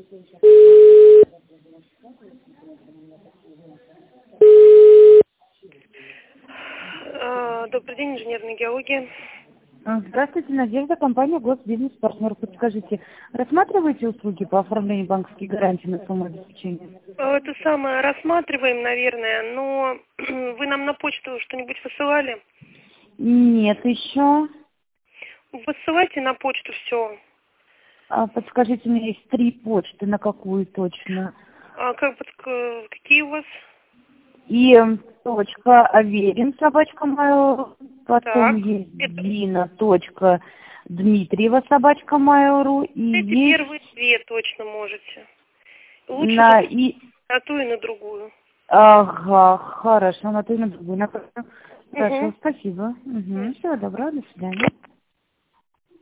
Добрый день, инженерная геология. Здравствуйте, Надежда, компания Госбизнес-партнер. Подскажите, рассматриваете услуги по оформлению банковских гарантий на самообеспечение? Это самое рассматриваем, наверное, но вы нам на почту что-нибудь высылали? Нет, еще. Высылайте на почту все. Подскажите, у меня есть 3 почты, на какую точно? Какие у вас? И точка Аверин, собачка Mail.ru, потом Так. есть Дина, точка Дмитриева, собачка Mail.ru, и Эти есть первые 2 точно можете. Лучше на на ту и на другую. Ага, хорошо, на ту и на другую. Хорошо, Угу. спасибо. Всего доброго, до свидания.